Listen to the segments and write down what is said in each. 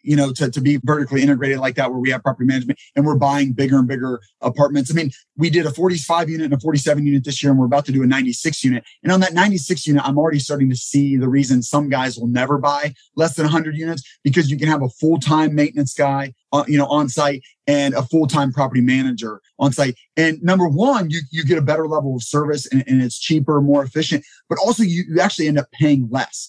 to be vertically integrated like that, where we have property management and we're buying bigger and bigger apartments. I mean, we did a 45 unit and a 47 unit this year, and we're about to do a 96 unit. And on that 96 unit, I'm already starting to see the reason some guys will never buy less than 100 units, because you can have a full-time maintenance guy, on site, and a full-time property manager on site. And number one, you get a better level of service, and it's cheaper, more efficient, but also you actually end up paying less.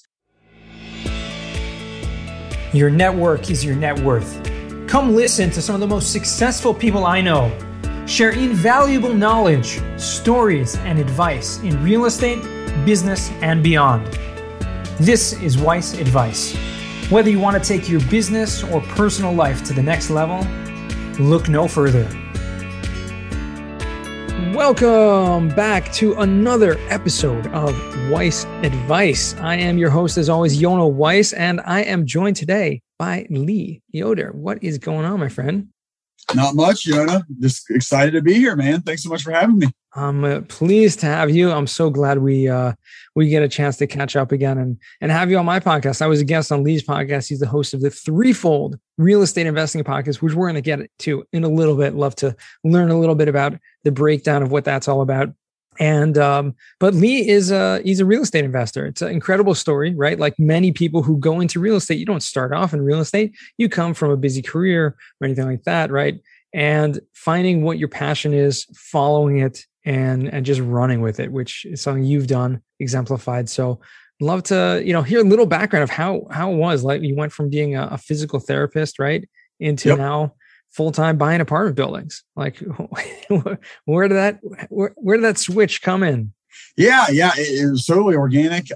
Your network is your net worth. Come listen to some of the most successful people I know share invaluable knowledge, stories, and advice in real estate, business, and beyond. This is Weiss Advice. Whether you want to take your business or personal life to the next level, look no further. Welcome back to another episode of Weiss Advice. I am your host, as always, Yonah Weiss, and I am joined today by Lee Yoder. What is going on, my friend? Not much, Yonah. Just excited to be here, man. Thanks so much for having me. I'm pleased to have you. I'm so glad we get a chance to catch up again and have you on my podcast. I was a guest on Lee's podcast. He's the host of the Threefold Real Estate Investing podcast, which we're going to get to in a little bit. Love to learn a little bit about the breakdown of what that's all about. And but Lee he's a real estate investor. It's an incredible story, right? Like many people who go into real estate, you don't start off in real estate. You come from a busy career or anything like that, right? And finding what your passion is, following it, and just running with it, which is something you've done, exemplified. So love to, hear a little background of how it was. Like you went from being a physical therapist, right, into now full-time buying apartment buildings. Like where did that switch come in? Yeah. It was totally organic.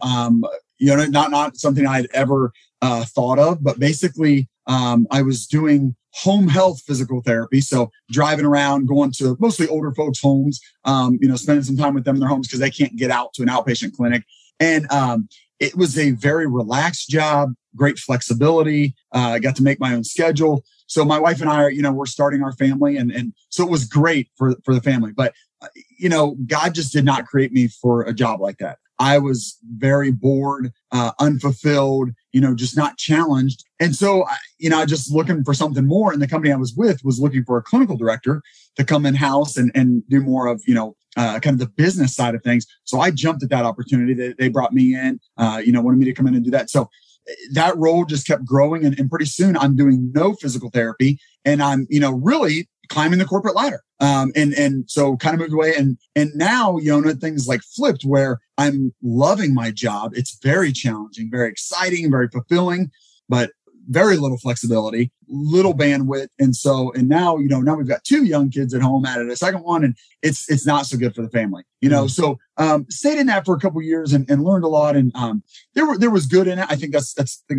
Not something I'd ever thought of, but basically I was doing home health physical therapy. So driving around, going to mostly older folks' homes, spending some time with them in their homes because they can't get out to an outpatient clinic. And it was a very relaxed job, great flexibility. I got to make my own schedule. So my wife and I are, we're starting our family. And so it was great for the family. But, God just did not create me for a job like that. I was very bored, unfulfilled, just not challenged. And so, just looking for something more. And the company I was with was looking for a clinical director to come in-house and do more of, kind of the business side of things. So I jumped at that opportunity. They brought me in, wanted me to come in and do that. So that role just kept growing. And pretty soon I'm doing no physical therapy. And I'm, really climbing the corporate ladder. And so kind of moved away. And now, things like flipped where I'm loving my job. It's very challenging, very exciting, very fulfilling, but very little flexibility, little bandwidth. And now we've got 2 young kids at home, added a second one, and it's not so good for the family, So stayed in that for a couple of years and learned a lot. And there was good in it. I think that's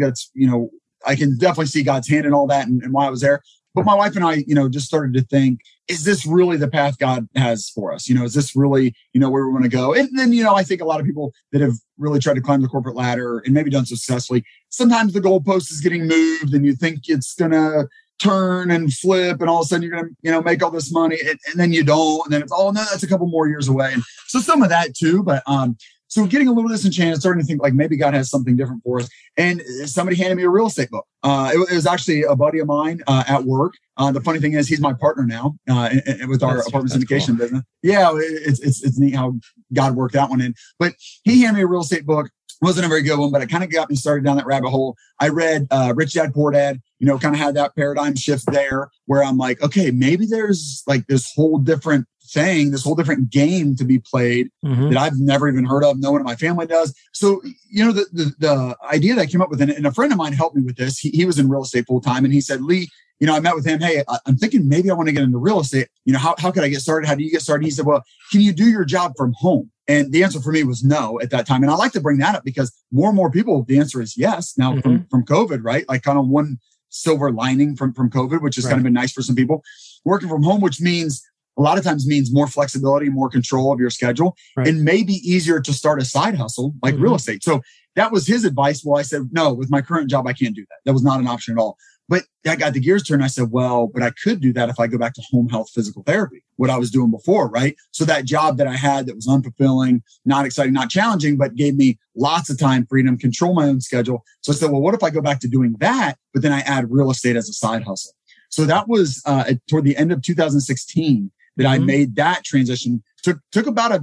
I can definitely see God's hand in all that and why I was there. But my wife and I, just started to think, is this really the path God has for us? Is this really, where we want to go? And then, I think a lot of people that have really tried to climb the corporate ladder and maybe done successfully, sometimes the goalpost is getting moved and you think it's going to turn and flip and all of a sudden you're going to, make all this money and then you don't. And then it's, no, that's a couple more years away. And so some of that too, but, so getting a little disenchanted, starting to think like maybe God has something different for us. And somebody handed me a real estate book. It was actually a buddy of mine at work. The funny thing is he's my partner now with our apartment syndication business. Yeah, it's neat how God worked that one in. But he handed me a real estate book. Wasn't a very good one, but it kind of got me started down that rabbit hole. I read Rich Dad Poor Dad, kind of had that paradigm shift there where I'm like, okay, maybe there's like this whole different thing, this whole different game to be played that I've never even heard of. No one in my family does. So, the idea that I came up with, and a friend of mine helped me with this. He was in real estate full time. And he said, Lee, I met with him. Hey, I'm thinking maybe I want to get into real estate. How could I get started? How do you get started? He said, well, can you do your job from home? And the answer for me was no at that time. And I like to bring that up because more and more people, the answer is yes. Now from COVID, right? Like kind of one silver lining from COVID, which has kind of been nice for some people. Working from home, which means a lot of times means more flexibility, more control of your schedule, and maybe easier to start a side hustle like real estate. So that was his advice. Well, I said, no, with my current job, I can't do that. That was not an option at all. but I got the gears turned. I said, well, but I could do that if I go back to home health physical therapy, what I was doing before, right? So that job that I had that was unfulfilling, not exciting, not challenging, but gave me lots of time freedom, control my own schedule. So I said, well, what if I go back to doing that, but then I add real estate as a side hustle? So that was toward the end of 2016 that I made that transition. Took about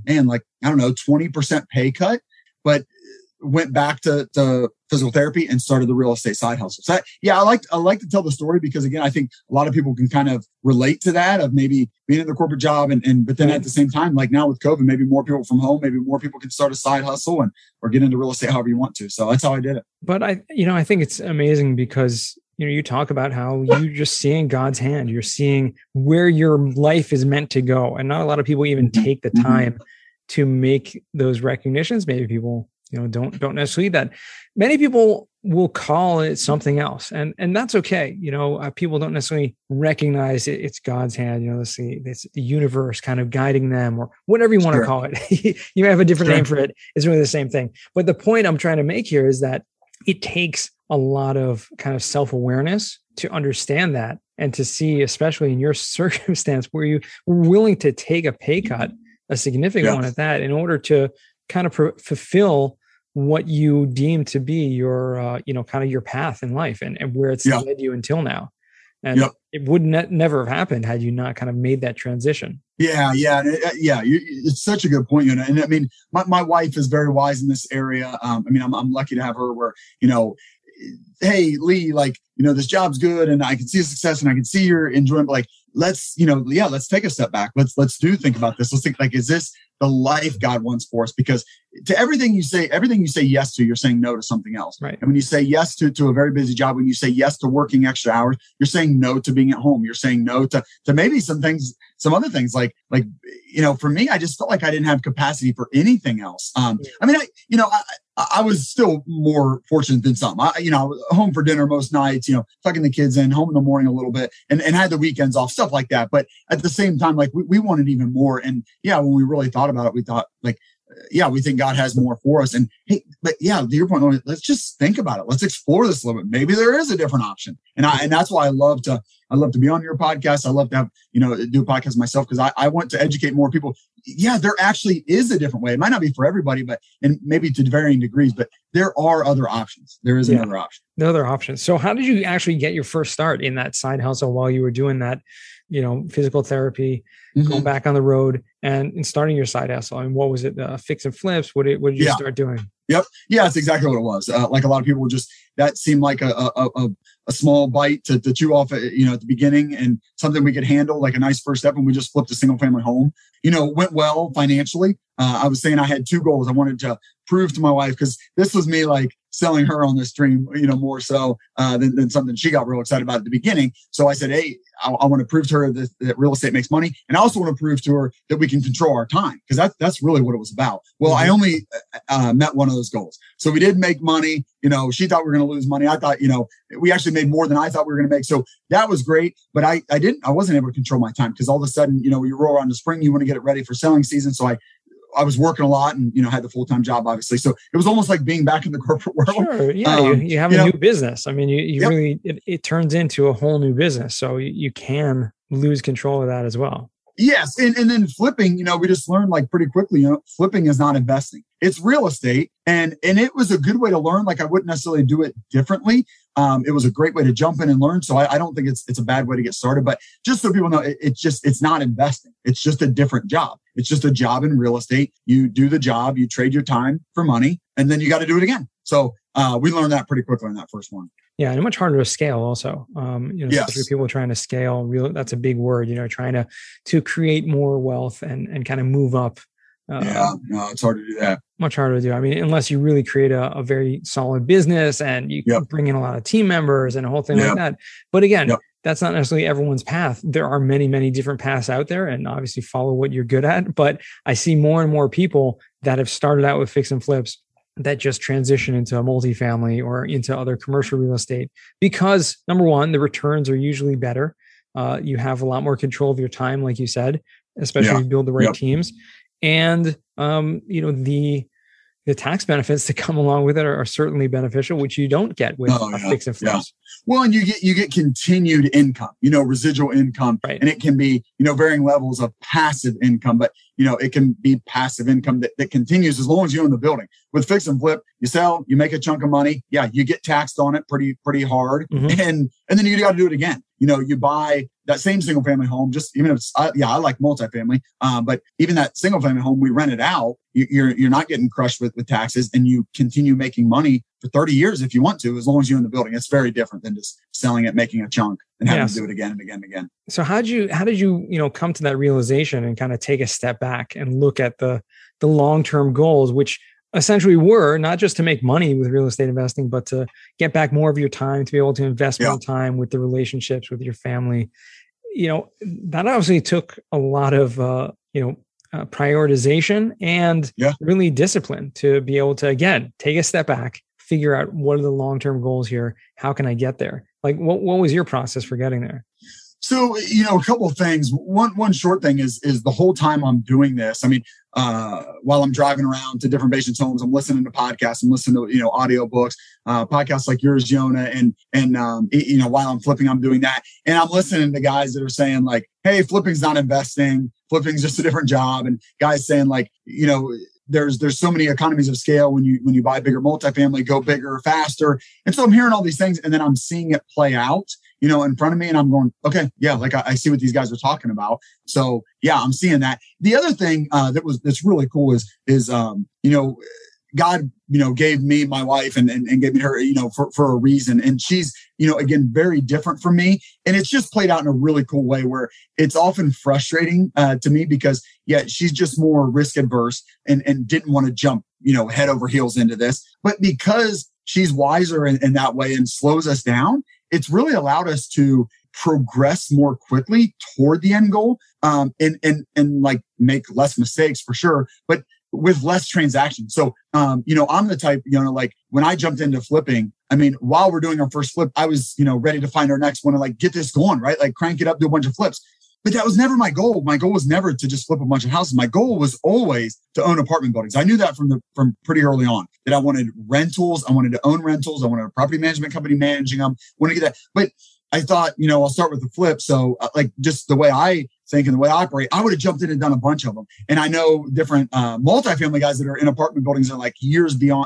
20% pay cut, but went back to physical therapy and started the real estate side hustle. So I like to tell the story because, again, I think a lot of people can kind of relate to that of maybe being in the corporate job but then at the same time, like now with COVID, maybe more people from home, maybe more people can start a side hustle or get into real estate however you want to. So that's how I did it. But I think it's amazing because you talk about how you're just seeing God's hand. You're seeing where your life is meant to go. And not a lot of people even take the time to make those recognitions. Maybe people, don't necessarily that. Many people will call it something else. And that's okay. People don't necessarily recognize it's God's hand, it's the universe kind of guiding them or whatever you want to call it. You may have a different name for it. It's really the same thing. But the point I'm trying to make here is that it takes a lot of kind of self-awareness to understand that and to see, especially in your circumstance where you were willing to take a pay cut, a significant one at that, in order to kind of fulfill what you deem to be your, kind of your path in life and where it's led you until now. And it would never have happened had you not kind of made that transition. Yeah. It's such a good point. And I mean, my wife is very wise in this area. I'm lucky to have her where, hey, Lee, this job's good and I can see a success and I can see you're enjoying, but let's take a step back. Let's think about this. Let's think is this the life God wants for us? Because to everything you say yes to, you're saying no to something else. Right. And when you say yes to a very busy job, when you say yes to working extra hours, you're saying no to being at home. You're saying no to maybe some other things for me, I just felt like I didn't have capacity for anything else. I was still more fortunate than some. I was home for dinner most nights, tucking the kids in, home in the morning a little bit and had the weekends off, stuff like that. But at the same time, we wanted even more. And when we really thought about it, we thought we think God has more for us. And hey, but to your point, let's just think about it. Let's explore this a little bit. Maybe there is a different option. And that's why I love to be on your podcast. I love to have, do a podcast myself because I want to educate more people. Yeah, there actually is a different way. It might not be for everybody, and maybe to varying degrees, but there are other options. There is another option. The other option. So how did you actually get your first start in that side hustle while you were doing that, physical therapy, going back on the road and starting your side hustle? I mean, what was it? Fix and flips? What did you start doing? Yep. Yeah, that's exactly what it was. Like a lot of people that seemed like a small bite to chew off, at the beginning and something we could handle, like a nice first step. And we just flipped a single family home, went well financially. I was saying I had two goals. I wanted to prove to my wife, because this was me selling her on this dream, more so than something she got real excited about at the beginning. So I said, hey, I want to prove to her that real estate makes money. And I also want to prove to her that we can control our time, because that's really what it was about. Well, I only met one of those goals. So we did make money. She thought we were going to lose money. I thought, we actually made more than I thought we were going to make. So that was great. But I wasn't able to control my time, because all of a sudden, you roll around the spring, you want to get it ready for selling season. So I was working a lot and, had the full-time job, obviously. So it was almost like being back in the corporate world. Sure. Yeah. You have a new business. I mean, you really, it turns into a whole new business. So you can lose control of that as well. Yes. And then flipping, we just learned pretty quickly, flipping is not investing. It's real estate. And it was a good way to learn. I wouldn't necessarily do it differently. It was a great way to jump in and learn. So I don't think it's a bad way to get started, but just so people know, it's not investing. It's just a different job. It's just a job in real estate. You do the job, you trade your time for money, and then you got to do it again. So we learned that pretty quickly in that first one. Yeah, and much harder to scale also. Especially people trying to scale, that's a big word, trying to create more wealth and kind of move up. It's hard to do that. Much harder to do. I mean, unless you really create a very solid business and you bring in a lot of team members and a whole thing like that. But again, that's not necessarily everyone's path. There are many, many different paths out there, and obviously follow what you're good at. But I see more and more people that have started out with fix and flips that just transition into a multifamily or into other commercial real estate, because number one, the returns are usually better. You have a lot more control of your time, like you said, especially if you build the right teams. And, the the tax benefits that come along with it are certainly beneficial, which you don't get with fix and flips. Yeah. Well, and you get continued income, residual income, right. And it can be, varying levels of passive income, but it can be passive income that continues as long as you own the building. With fix and flip, you sell, you make a chunk of money. Yeah, you get taxed on it pretty hard, and then you got to do it again. You buy that same single family home, just even if it's, I like multifamily, but even that single family home, we rent it out. You're not getting crushed with taxes, and you continue making money for 30 years if you want to, as long as you own the building. It's very different than just selling it, making a chunk, and having to do it again and again and again. So how did you come to that realization and kind of take a step back and look at the long-term goals, which essentially were not just to make money with real estate investing, but to get back more of your time, to be able to invest more time with the relationships with your family? That obviously took a lot of, prioritization and really discipline to be able to, again, take a step back, figure out what are the long-term goals here? How can I get there? Like, what was your process for getting there? So, a couple of things. One short thing is the whole time I'm doing this, I mean, while I'm driving around to different patients' homes, I'm listening to podcasts, I'm listening to, audiobooks, podcasts like yours, Jonah. And while I'm flipping, I'm doing that. And I'm listening to guys that are saying like, hey, flipping's not investing. Flipping's just a different job. And guys saying like, there's so many economies of scale when you buy bigger multifamily, go bigger, faster. And so I'm hearing all these things, and then I'm seeing it play out, in front of me, and I'm going, okay, yeah, like I see what these guys are talking about. So yeah, I'm seeing that. The other thing that's really cool is God, gave me my wife and gave me her, for a reason. And she's, again, very different from me. And it's just played out in a really cool way where it's often frustrating to me because, she's just more risk adverse and didn't want to jump, head over heels into this. But because she's wiser in that way and slows us down, it's really allowed us to progress more quickly toward the end goal, and like make less mistakes for sure, but with less transactions. So, I'm the type, like when I jumped into flipping, I mean, while we're doing our first flip, I was, ready to find our next one and like get this going, right? Like crank it up, do a bunch of flips. But that was never my goal. My goal was never to just flip a bunch of houses. My goal was always to own apartment buildings. I knew that from pretty early on, that I wanted rentals. I wanted to own rentals. I wanted a property management company managing them. I wanted to get that. But I thought, I'll start with the flip. So like just the way I think and the way I operate, I would have jumped in and done a bunch of them. And I know different multifamily guys that are in apartment buildings that are like years beyond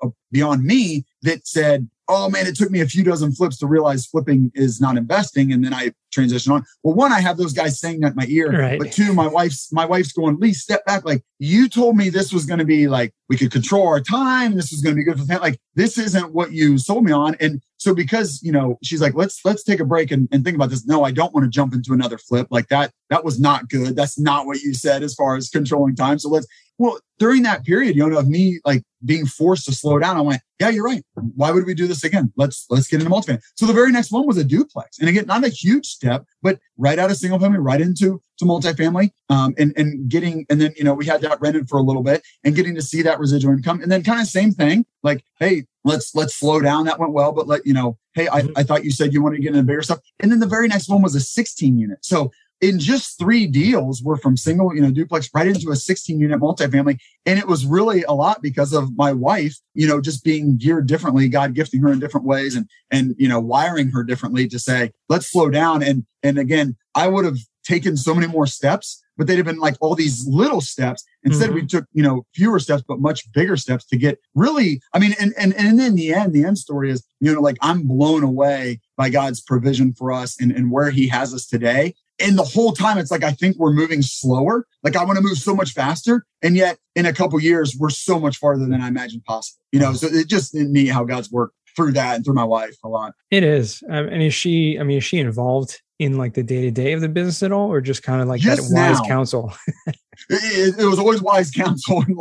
me that said, oh man, it took me a few dozen flips to realize flipping is not investing. And then I transition on. Well, one, I have those guys saying that in my ear, right. But two, my wife's going, Lee, step back. Like you told me this was going to be like, we could control our time. This was going to be good for the family. Like this isn't what you sold me on. And so because, she's like, let's take a break and think about this. No, I don't want to jump into another flip like that. That was not good. That's not what you said as far as controlling time. So during that period, of me like being forced to slow down, I went, yeah, you're right. Why would we do this again? Let's get into multifamily. So the very next one was a duplex. And again, not a huge step, but right out of single family, right into multifamily, and then, we had that rented for a little bit and getting to see that residual income. And then kind of same thing, like, hey, let's slow down. That went well, but hey, I thought you said you wanted to get into bigger stuff. And then the very next one was a 16 unit. So in just 3 deals, we're from single, duplex right into a 16 unit multifamily. And it was really a lot because of my wife, just being geared differently, God gifting her in different ways and wiring her differently to say, let's slow down. And again, I would have taken so many more steps, but they'd have been like all these little steps. Instead, we took, fewer steps, but much bigger steps to get really, I mean, and then the end story is, like I'm blown away by God's provision for us and where he has us today. And the whole time, it's like, I think we're moving slower. Like I want to move so much faster. And yet in a couple of years, we're so much farther than I imagined possible. So it's just neat how God's worked through that and through my wife a lot. It is. And is she involved in like the day-to-day of the business at all, or just kind of like just that wise counsel? It was always wise counsel and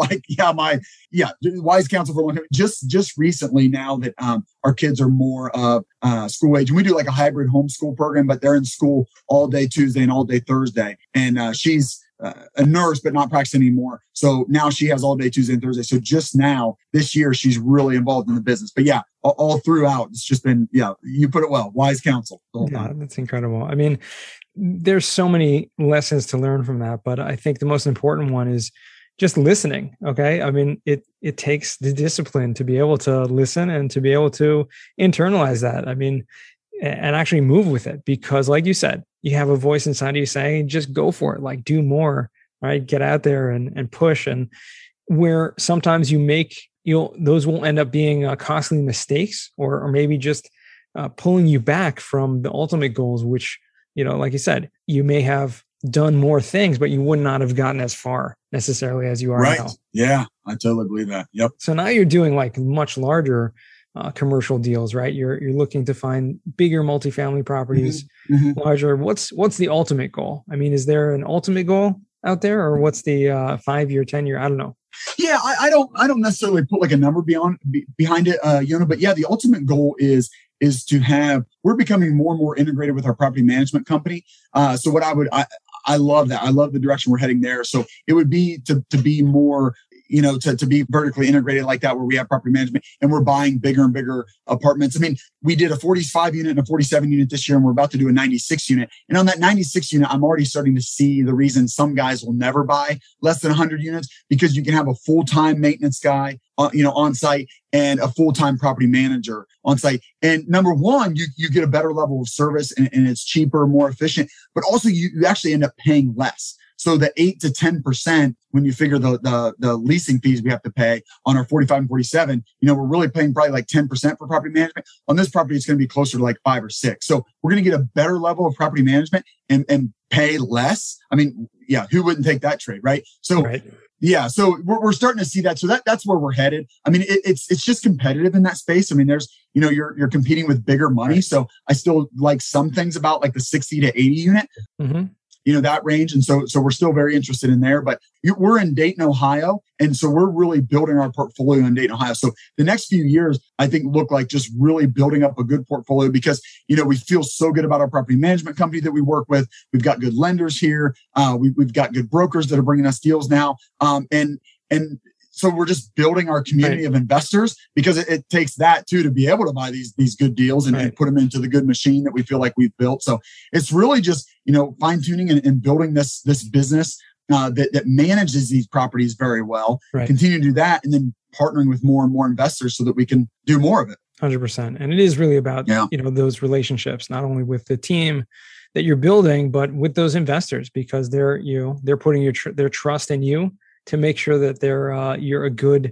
wise counsel for a long time. Just recently now that our kids are more school age, and we do like a hybrid homeschool program, but they're in school all day Tuesday and all day Thursday. And she's a nurse, but not practicing anymore. So now she has all day Tuesday and Thursday. So just now this year, she's really involved in the business. But yeah, all throughout, it's just been, you put it well, wise counsel. Yeah, that's incredible. I mean, there's so many lessons to learn from that, but I think the most important one is, just listening. Okay. I mean, it takes the discipline to be able to listen and to be able to internalize that. I mean, and actually move with it, because like you said, you have a voice inside of you saying, just go for it, like do more, right? Get out there and push. And where sometimes those will end up being costly mistakes, or maybe just pulling you back from the ultimate goals, which, like you said, you may have done more things, but you would not have gotten as far necessarily as you are now. Yeah, I totally believe that. Yep. So now you're doing like much larger commercial deals, right? You're looking to find bigger multifamily properties, larger. What's the ultimate goal? I mean, is there an ultimate goal out there, or what's the 5 year, 10 year? I don't know. Yeah, I don't necessarily put like a number behind it, but yeah, the ultimate goal is to we're becoming more and more integrated with our property management company. So what I love that. I love the direction we're heading there. So it would be to be more, to be vertically integrated like that, where we have property management and we're buying bigger and bigger apartments. I mean, we did a 45 unit and a 47 unit this year, and we're about to do a 96 unit. And on that 96 unit, I'm already starting to see the reason some guys will never buy less than 100 units, because you can have a full-time maintenance guy, on site, and a full-time property manager on site. And number one, you get a better level of service, and it's cheaper, more efficient, but also you actually end up paying less. So the 8 to 10%, when you figure the leasing fees we have to pay on our 45 and 47, we're really paying probably like 10% for property management. On this property, it's going to be closer to like 5 or 6. So we're going to get a better level of property management and pay less. I mean, yeah, who wouldn't take that trade, right? So, right. Yeah, so we're starting to see that. So that's where we're headed. I mean, it's just competitive in that space. I mean, there's, you're competing with bigger money. Right. So I still like some things about like the 60 to 80 unit. Mm-hmm. That range. And so we're still very interested in there, but we're in Dayton, Ohio. And so we're really building our portfolio in Dayton, Ohio. So the next few years, I think, look like just really building up a good portfolio, because, we feel so good about our property management company that we work with. We've got good lenders here. We've got good brokers that are bringing us deals now. And so we're just building our community of investors, because it takes that too to be able to buy these good deals and put them into the good machine that we feel like we've built. So it's really just, fine tuning and building this business that manages these properties very well. Right. Continue to do that, and then partnering with more and more investors so that we can do more of it. 100%. And it is really about those relationships, not only with the team that you're building, but with those investors, because they're putting their trust in you to make sure that you're a good,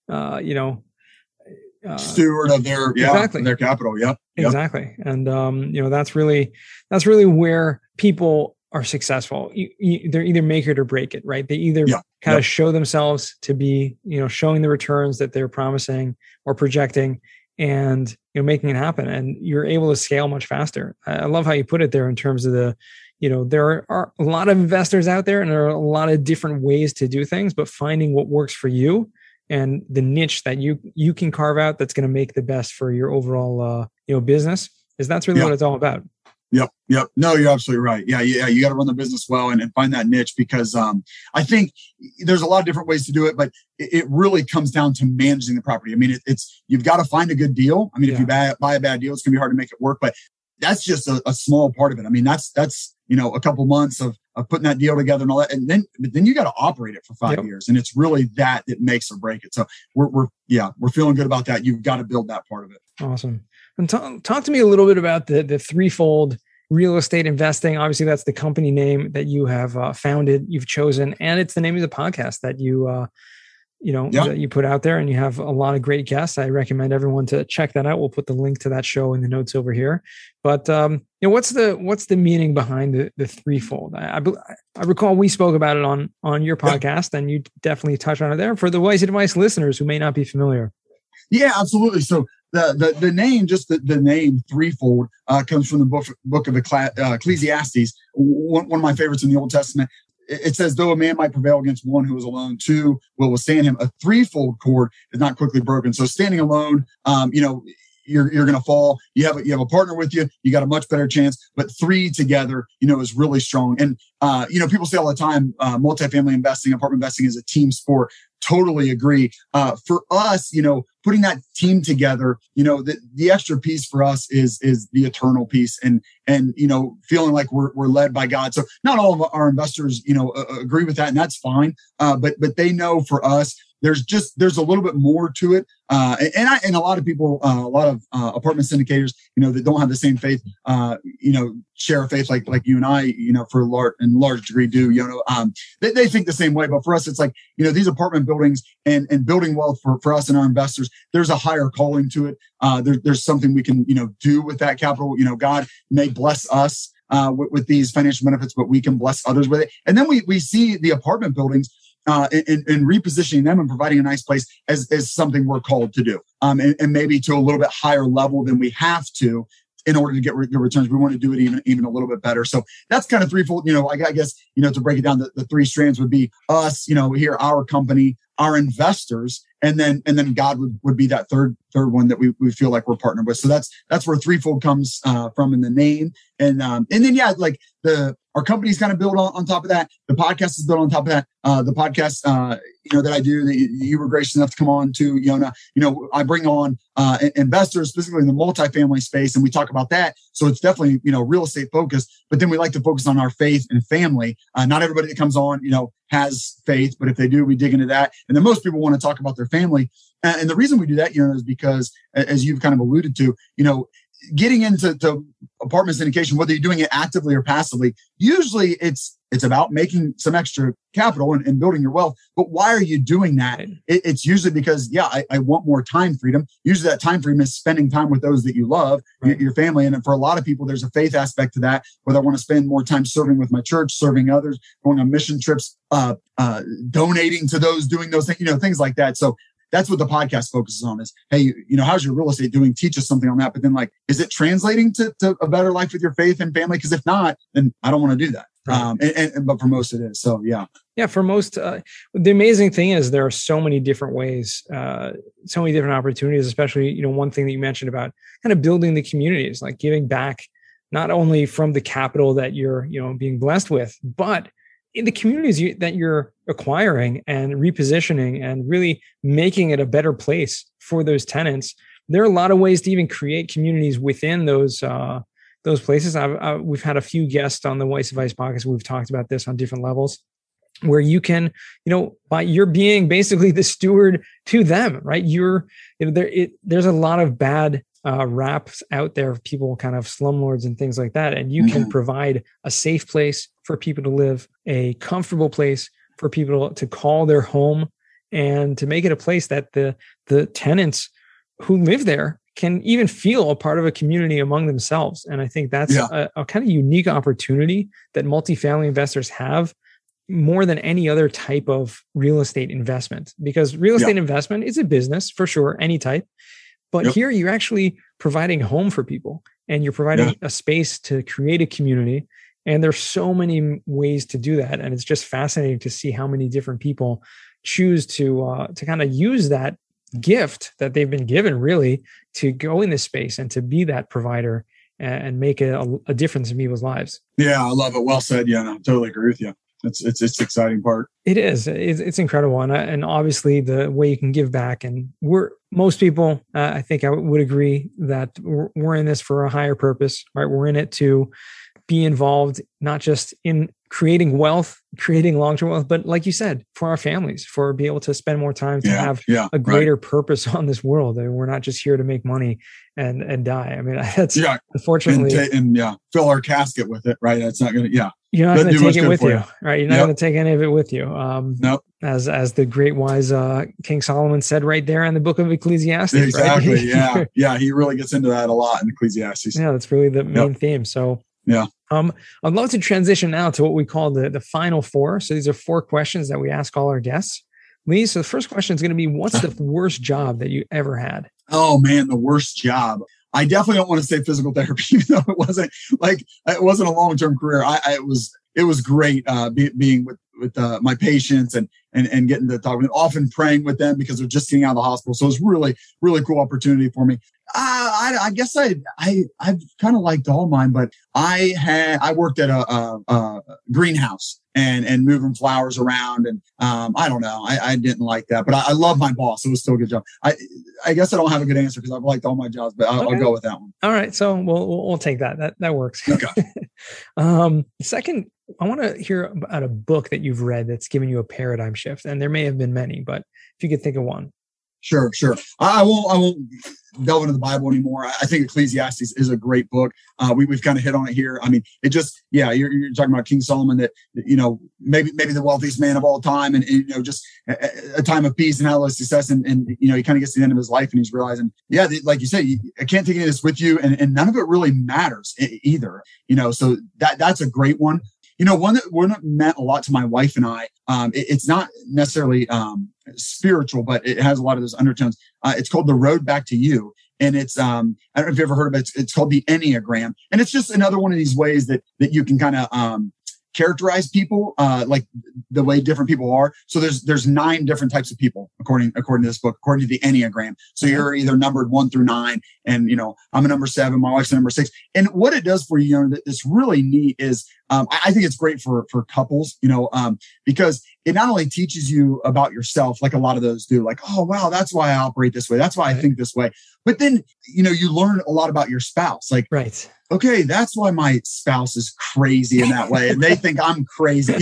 steward of their their capital. Yep. Exactly. And that's really where people are successful. They're either make it or break it, right? They either kind of show themselves to be, showing the returns that they're promising or projecting, and making it happen. And you're able to scale much faster. I love how you put it there in terms of there are a lot of investors out there, and there are a lot of different ways to do things, but finding what works for you and the niche that you can carve out that's going to make the best for your overall business, that's really what it's all about. Yep. No, you're absolutely right. Yeah. You got to run the business well and find that niche, because I think there's a lot of different ways to do it, but it really comes down to managing the property. I mean, you've got to find a good deal. I mean, if you buy a bad deal, it's going to be hard to make it work, but that's just a small part of it. I mean, that's a couple months of putting that deal together and all that, and then you got to operate it for 5 years, and it's really that makes or break it. So we're feeling good about that. You've got to build that part of it. Awesome. And talk to me a little bit about the Threefold Real Estate Investing. Obviously, that's the company name that you have founded, you've chosen, and it's the name of the podcast that that you put out there, and you have a lot of great guests. I recommend everyone to check that out. We'll put the link to that show in the notes over here. But what's the meaning behind the Threefold? I recall we spoke about it on your podcast, and you definitely touched on it there for the Wise Advice listeners who may not be familiar. Yeah, absolutely. So the name, just the name Threefold, comes from the book of Ecclesiastes, one of my favorites in the Old Testament. It says, though a man might prevail against one who is alone, two will withstand him. A threefold cord is not quickly broken. So standing alone, you're going to fall. You have a partner with you, you got a much better chance. But 3 together, is really strong. And people say all the time, multifamily investing, apartment investing is a team sport. Totally agree. For us, putting that team together, the extra piece for us is the eternal piece, and feeling like we're led by God. So not all of our investors, agree with that, and that's fine. But they know for us, there's a little bbit more to it. And a lot of people, a lot of apartment syndicators, that don't have the same faith, share a faith like you and I, for in large degree do, they think the same way. But for us, it's like, these apartment buildings and building wealth for us and our investors, there's a higher calling to it. There's something we can, do with that capital. God may bless us with these financial benefits, but we can bless others with it. And then we see the apartment buildings and repositioning them and providing a nice place as something we're called to do, and maybe to a little bit higher level than we have to in order to get good returns. We want to do it even a little bit better. So that's kind of threefold. I guess to break it down, the 3 strands would be us, here, our company, our investors, and then God would be that third one that we feel like we're partnered with. So that's where threefold comes from in the name, and then like our company's kind of built on top of that. The podcast is built on top of that. The podcast that I do, that you were gracious enough to come on to, Yona. I bring on investors specifically in the multifamily space, and we talk about that. So it's definitely real estate focused. But then we like to focus on our faith and family. Not everybody that comes on has faith, but if they do, we dig into that. And then most people want to talk about their family. And the reason we do that, is because, as you've kind of alluded to, getting into apartment syndication, whether you're doing it actively or passively, usually it's about making some extra capital and building your wealth. But why are you doing that? It's usually because, I want more time freedom. Usually that time freedom is spending time with those that you love, right, your family. And for a lot of people, there's a faith aspect to that, whether I want to spend more time serving with my church, serving others, going on mission trips, donating to those, doing those things, things like that. So that's what the podcast focuses on is, hey, how's your real estate doing? Teach us something on that. But then is it translating to a better life with your faith and family? Because if not, then I don't want to do that. Right. But for most it is. So, yeah. Yeah. For most, the amazing thing is there are so many different ways, so many different opportunities, especially, one thing that you mentioned about kind of building the communities, like giving back, not only from the capital that you're, being blessed with, but in the communities that you're acquiring and repositioning and really making it a better place for those tenants. There are a lot of ways to even create communities within those places. We've had a few guests on the Weiss Advice podcast. We've talked about this on different levels, where you can, by you're being basically the steward to them, right? There's a lot of bad raps out there, people kind of slumlords and things like that. And you can provide a safe place for people to live, a comfortable place for people to call their home, and to make it a place that the tenants who live there can even feel a part of a community among themselves. And I think that's a kind of unique opportunity that multifamily investors have more than any other type of real estate investment, because real estate investment is a business for sure, any type. But here you're actually providing a home for people, and you're providing a space to create a community. And there's so many ways to do that. And it's just fascinating to see how many different people choose to kind of use that gift that they've been given, really, to go in this space and to be that provider and make a difference in people's lives. Yeah, I love it. Well said. Yeah, I totally agree with you. It's the exciting part. It is. It's incredible. And obviously the way you can give back, and most people, I think I would agree that we're in this for a higher purpose, right? We're in it to be involved, not just in creating wealth, creating long-term wealth, but like you said, for our families, for be able to spend more time to have a greater purpose on this world. And we're not just here to make money and die. I mean, that's unfortunately, and fill our casket with it, right? That's not going to, you're not going to take it with you, right? You're not going to take any of it with you. Nope. As the great wise King Solomon said right there in the book of Ecclesiastes. Exactly. Right? Yeah. He really gets into that a lot in Ecclesiastes. Yeah, that's really the main theme. So I'd love to transition now to what we call the final 4. So these are 4 questions that we ask all our guests. Lee, so the first question is going to be, what's the worst job that you ever had? Oh man, the worst job. I definitely don't want to say physical therapy, even though it wasn't a long-term career. It was great being with my patients and and getting to talk with them, often praying with them because they're just getting out of the hospital. So it's really, really cool opportunity for me. I guess I've kind of liked all mine, but I worked at a greenhouse and moving flowers around. And I don't know, I didn't like that, but I love my boss. It was still a good job. I guess I don't have a good answer because I've liked all my jobs, but I'll go with that one. All right. So we'll take that. That works. Okay. Second, I want to hear about a book that you've read that's given you a paradigm shift. And there may have been many, but if you could think of one. Sure. I won't delve into the Bible anymore. I think Ecclesiastes is a great book. We've kind of hit on it here. I mean, it just, you're talking about King Solomon that, maybe the wealthiest man of all time and just a time of peace and how success. And he kind of gets to the end of his life and he's realizing, like you said, I can't take any of this with you. And none of it really matters either, so that's a great one. One that meant a lot to my wife and I, it's not necessarily spiritual, but it has a lot of those undertones. It's called The Road Back to You. And it's, I don't know if you've ever heard of it. It's called the Enneagram. And it's just another one of these ways that you can kind of characterize people, like the way different people are. So there's 9 different types of people, according to this book, according to the Enneagram. So you're either numbered 1 through 9, and I'm a number 7, my wife's a number 6. And what it does for you, that's really neat is, I think it's great for couples, because it not only teaches you about yourself, like a lot of those do, like, oh, wow, that's why I operate this way. That's why I think this way. But then, you learn a lot about your spouse. Like, right. Okay, that's why my spouse is crazy in that way. And they think I'm crazy,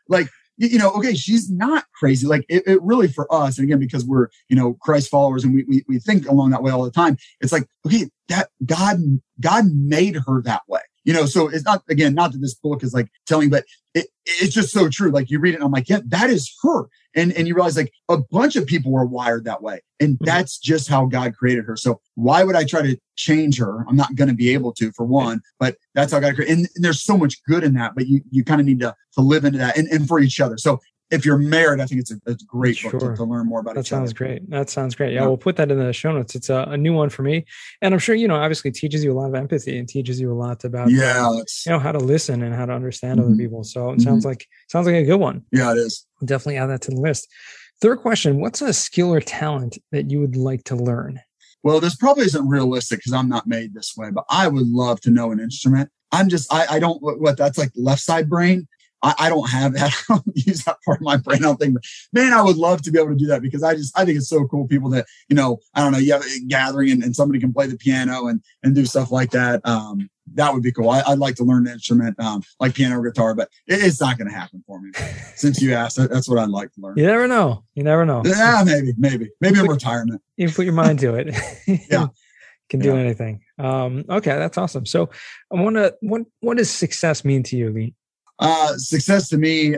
okay, she's not crazy. Like it really for us. And again, because we're, Christ followers and we think along that way all the time. It's like, okay, that God made her that way. So it's not that this book is like telling, but it's just so true. Like you read it and I'm like, yeah, that is her. And you realize like a bunch of people were wired that way. And that's just how God created her. So why would I try to change her? I'm not going to be able to, for one, but that's how God created. And there's so much good in that, but you kind of need to live into that and for each other. So if you're married, I think it's a great book to learn more about each other. That sounds great. Yeah, we'll put that in the show notes. It's a new one for me. And I'm sure, obviously teaches you a lot of empathy and teaches you a lot about, how to listen and how to understand other people. So it sounds like a good one. Yeah, it is. I'll definitely add that to the list. Third question, what's a skill or talent that you would like to learn? Well, this probably isn't realistic because I'm not made this way, but I would love to know an instrument. I don't, that's like left side brain. I don't have that. I don't use that part of my brain. I don't think, man, I would love to be able to do that because I think it's so cool. People that, I don't know, you have a gathering and somebody can play the piano and do stuff like that. That would be cool. I'd like to learn an instrument, like piano or guitar, but it's not going to happen for me. Since you asked, that's what I'd like to learn. You never know. Yeah, maybe in retirement. You put your mind to it. Yeah. Can do anything. Okay. That's awesome. So what does success mean to you, Lee? Success to me,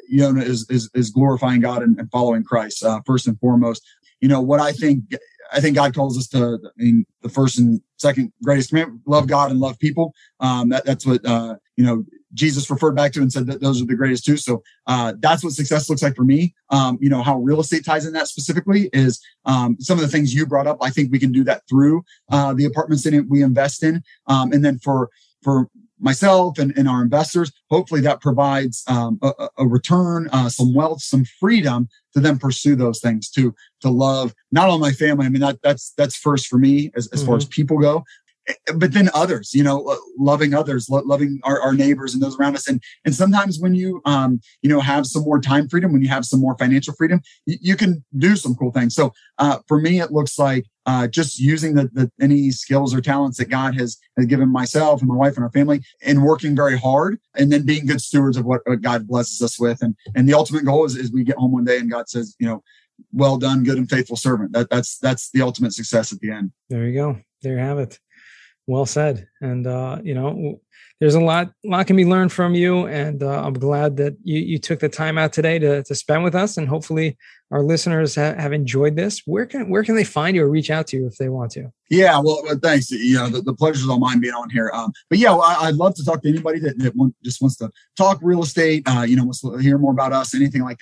is glorifying God and following Christ, first and foremost. What I think God calls us to, the first and second greatest commandment, love God and love people. That's what, Jesus referred back to and said that those are the greatest two. So, that's what success looks like for me. How real estate ties in that specifically is, some of the things you brought up. I think we can do that through, the apartments that we invest in. And then for myself and our investors, hopefully that provides a return, some wealth, some freedom to then pursue those things, to love not only my family. I mean, that's first for me as far as people go, but then others, loving others, loving our neighbors and those around us. And sometimes when you, have some more time freedom, when you have some more financial freedom, you can do some cool things. So, for me, it looks like, just using any skills or talents that God has given myself and my wife and our family, and working very hard, and then being good stewards of what God blesses us with. And the ultimate goal is we get home one day and God says, well done, good and faithful servant. That's the ultimate success at the end. There you go. There you have it. Well said. And, there's a lot can be learned from you. And I'm glad that you took the time out today to spend with us. And hopefully our listeners have enjoyed this. Where can they find you or reach out to you if they want to? Yeah, well, thanks. The pleasure's all mine being on here. But yeah, I'd love to talk to anybody that just wants to talk real estate, wants to hear more about us, anything like that.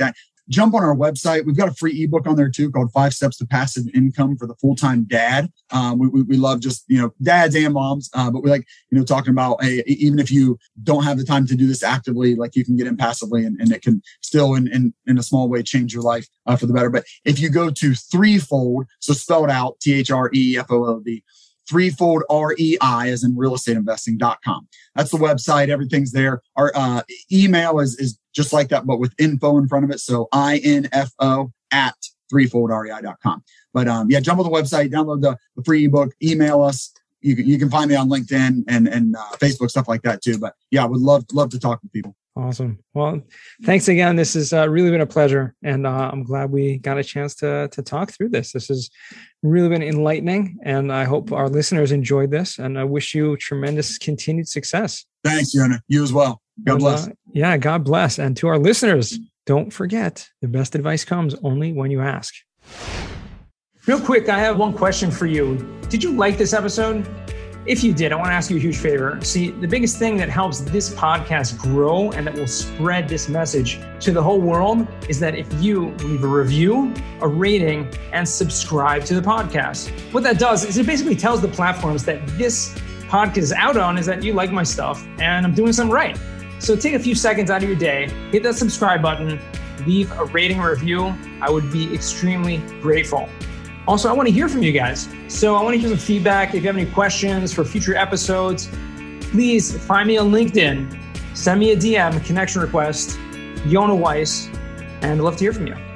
jump on our website. We've got a free ebook on there too called 5 Steps to Passive Income for the Full-Time Dad. We love just, dads and moms, but we like, talking about, hey, even if you don't have the time to do this actively, like you can get in passively and it can still in a small way change your life for the better. But if you go to Threefold, so spelled out THREEFOLD, Threefold, REI, as in realestateinvesting.com. That's the website. Everything's there. Our email is just like that, but with info in front of it. So info at threefoldrei.com. But jump on the website, download the free ebook, email us. You can find me on LinkedIn and Facebook, stuff like that too. But I would love to talk with people. Awesome. Well, thanks again. This has really been a pleasure. And I'm glad we got a chance to talk through this. This has really been enlightening. And I hope our listeners enjoyed this. And I wish you tremendous continued success. Thanks, Yona. You as well. God bless. God bless. And to our listeners, don't forget, the best advice comes only when you ask. Real quick, I have one question for you. Did you like this episode? If you did, I want to ask you a huge favor. See, the biggest thing that helps this podcast grow and that will spread this message to the whole world is that if you leave a review, a rating, and subscribe to the podcast. What that does is it basically tells the platforms that this podcast is out on is that you like my stuff and I'm doing something right. So take a few seconds out of your day, hit that subscribe button, leave a rating or review. I would be extremely grateful. Also, I want to hear from you guys. So I want to hear some feedback. If you have any questions for future episodes, please find me on LinkedIn. Send me a DM, a connection request, Yona Weiss, and I'd love to hear from you.